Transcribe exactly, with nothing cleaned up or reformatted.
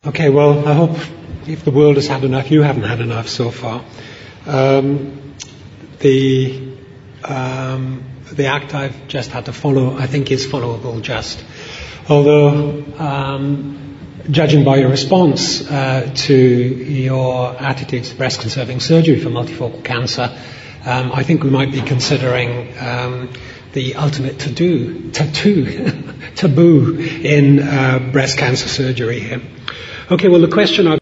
Okay, well, I hope if the world has had enough, you haven't had enough so far. Um, the um, the act I've just had to follow, I think, is followable just. Although, um, judging by your response uh, to your attitudes to breast-conserving surgery for multifocal cancer, um, I think we might be considering um, the ultimate to-do, tattoo, taboo in uh, breast cancer surgery here. Okay, well, the question I've